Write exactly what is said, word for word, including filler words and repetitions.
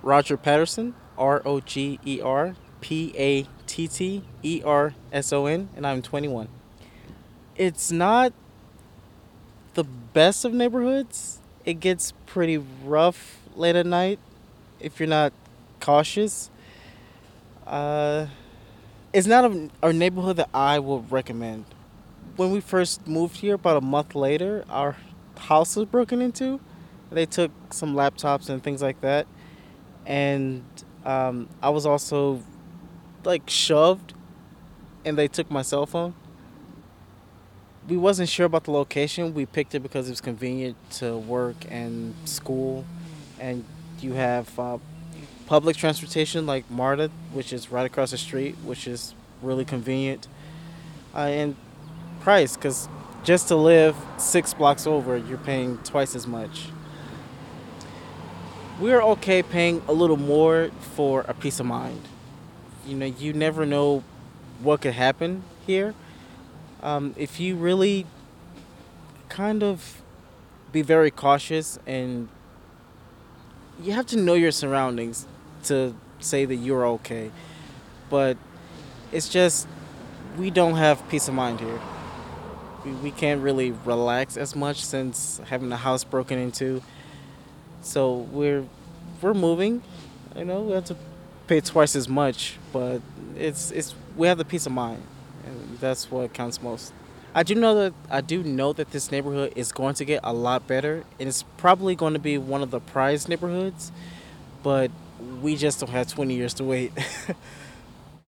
Roger Patterson, R O G E R P A T T E R S O N, and I'm twenty-one. It's not the best of neighborhoods. It gets pretty rough late at night if you're not cautious. Uh, it's not a, a neighborhood that I would recommend. When we first moved here, about a month later, our house was broken into. They took some laptops and things like that, and um, I was also like shoved, and they took my cell phone. We wasn't sure about the location. We picked it because it was convenient to work and school, and you have uh, public transportation like MARTA, which is right across the street, which is really convenient. Uh, and price, because just to live six blocks over, you're paying twice as much. We're okay paying a little more for a peace of mind. You know, you never know what could happen here. Um, if you really kind of be very cautious, and you have to know your surroundings to say that you're okay. But it's just we don't have peace of mind here. We, we can't really relax as much since having the house broken into. So we're we're moving. You know, we have to pay twice as much, but it's it's we have the peace of mind, and that's what counts most. I do know that I do know that this neighborhood is going to get a lot better, and it's probably going to be one of the prized neighborhoods. But we just don't have twenty years to wait.